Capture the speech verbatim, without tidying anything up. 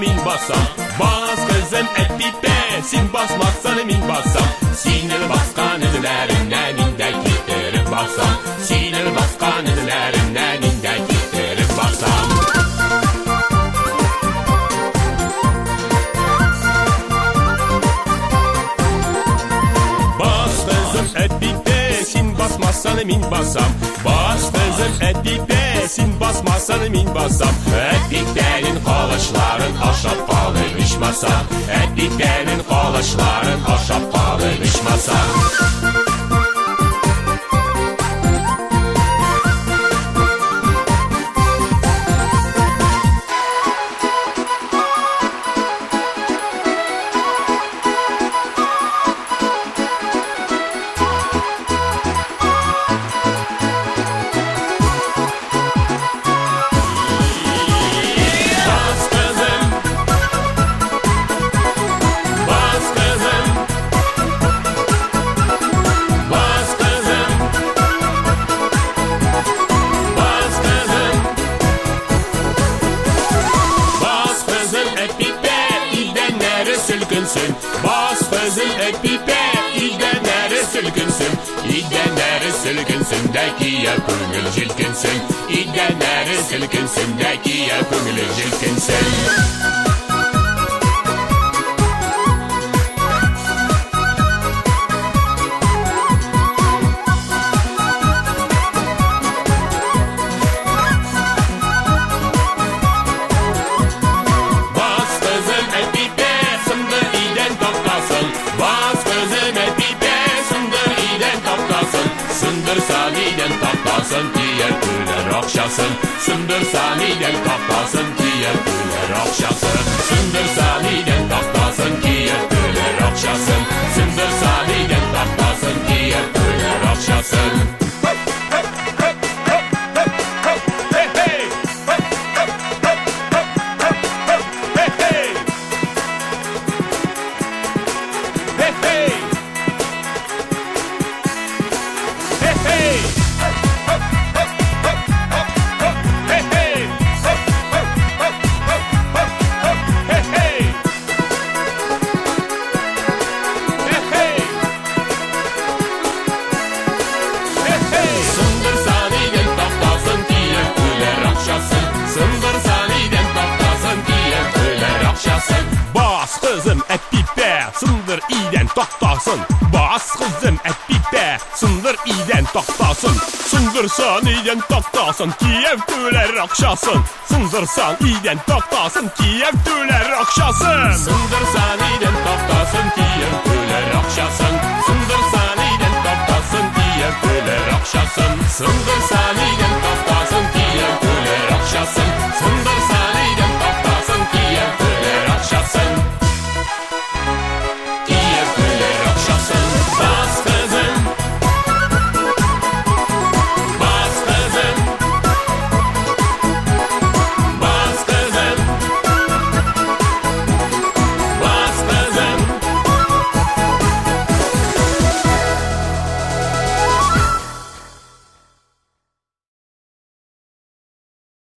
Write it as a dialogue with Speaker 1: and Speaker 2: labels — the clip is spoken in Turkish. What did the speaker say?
Speaker 1: min basam. Bas kızım et pipe, sin basmazsan min basam. Sinir baskan izlerinden inde giderip basam. Sinir baskan izlerinden inde giderip basam. Bas kızım et pipe, sin basmazsan min basam. Bas kızım et pipe, sin basmazsan min basam. Et pipenin kalaşların ahşap kalıymış masam. Et pipenin kalaşların ahşap kalıymış masam. Bas kızım et pipe, idenleri sülkünsün. İdenleri sülkünsün de ki ya kıngıl jilkünsün. İdenleri sülkünsün de ki ya kıngıl jilkünsün. Saniden taptasın diğer güler akşasın. Sındır saniden taptasın diğer güler akşasın. Sındır saniden taptasın diğer güler akşasın. Sındır saniden taptasın diğer güler akşasın. Bas kızım et pipe, sındır iden taktasın. Bas kızım et pipe, sındır iden taktasın. Sındırsan iden taktasın, Kiyev güler akşasın. Sındırsan iden taktasın, Kiyev güler akşasın. Sındırsan iden taktasın, Kiyev güler akşasın. Sındırsan iden taktasın, Kiyev güler akşasın. Sındırsan